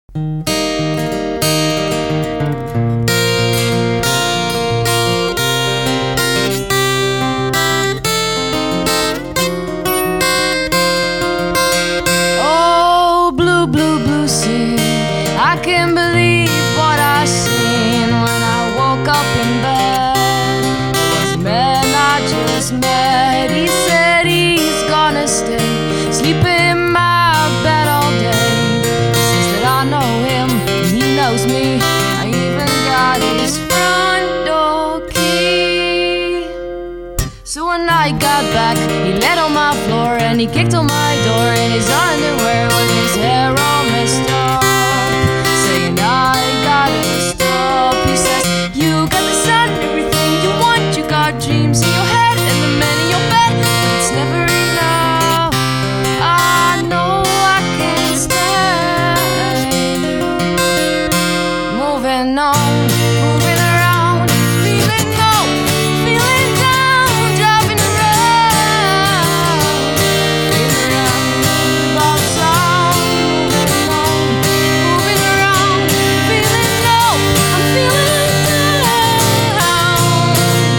Oh, blue, blue, blue sea, I can't believe what I seen when I woke up in bed. It was a man I just met. He said he's gonna stay, sleep in my bed all day. He says that I know him and he knows me. I even got his front door key. So when I got back, he laid on my floor and he kicked on my door in his underwear with his hair all messed up, saying I gotta stop. He says, you got the sun and everything you want, you got dreams in your head and the men in your bed, but it's never enough. I know I can't stay. Moving on, moving around, feeling low, feeling down, driving around about town. Moving around, feeling low, I'm feeling down.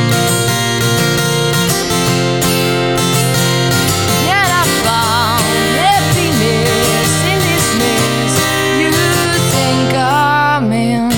Yet I found happiness in this mess you think I'm in.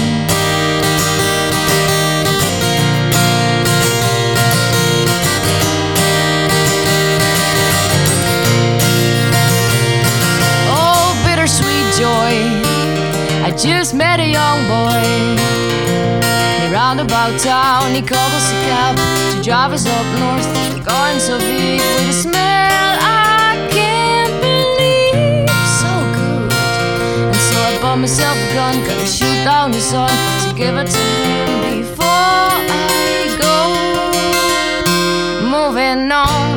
Oh, bittersweet joy, I just met a young boy. He roundabout town, he called us a cab to drive us up north to Garden Sylvie with a smell I can't believe, so good. And so I bought myself a gun, gonna shoot down the sun to give it to him before I go. Moving on,